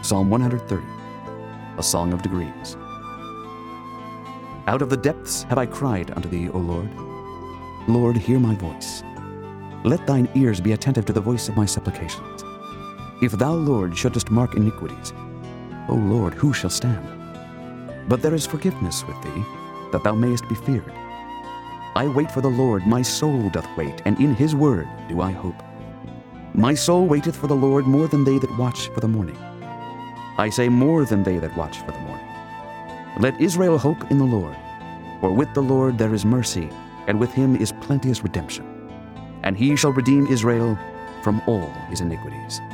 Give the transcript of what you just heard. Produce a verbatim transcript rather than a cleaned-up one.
Psalm one thirty, a song of degrees. Out of the depths have I cried unto thee, O Lord. Lord, hear my voice. Let thine ears be attentive to the voice of my supplications. If thou, Lord, shouldest mark iniquities, O Lord, who shall stand? But there is forgiveness with thee, that thou mayest be feared. I wait for the Lord, my soul doth wait, and in his word do I hope. My soul waiteth for the Lord more than they that watch for the morning. I say more than they that watch for the morning. Let Israel hope in the Lord, for with the Lord there is mercy, and with him is plenteous redemption. And he shall redeem Israel from all his iniquities.